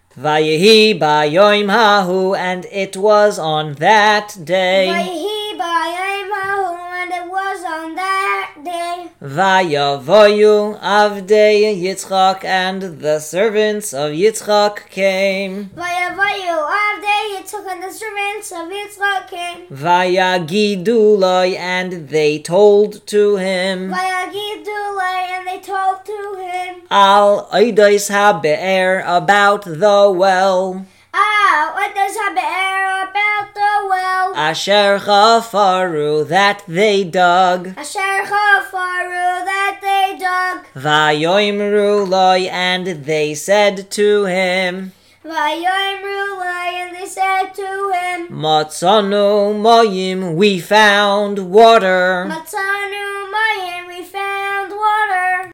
Vayehi ba'yoim hahu, and it was on that day. Vayehi ba'yom hahu, and it was on that day. Vayavoyu avdei Yitzchak, and the servants of Yitzchak came. Vayavayu avdei Yitzchak, and the servants of Yitzchak came. Vayagidu loi, and they told to him. Vayagidu loi, and they told to him. Al oidos habe'er, about the well. What does habe'er, about the well? Asher chafaru, that they dug. Asher chafaru, that they dug. Vayoimru loi, and they said to him. Vayomru loi, and they said to him. Matzanu moyim, we found water. Matzanu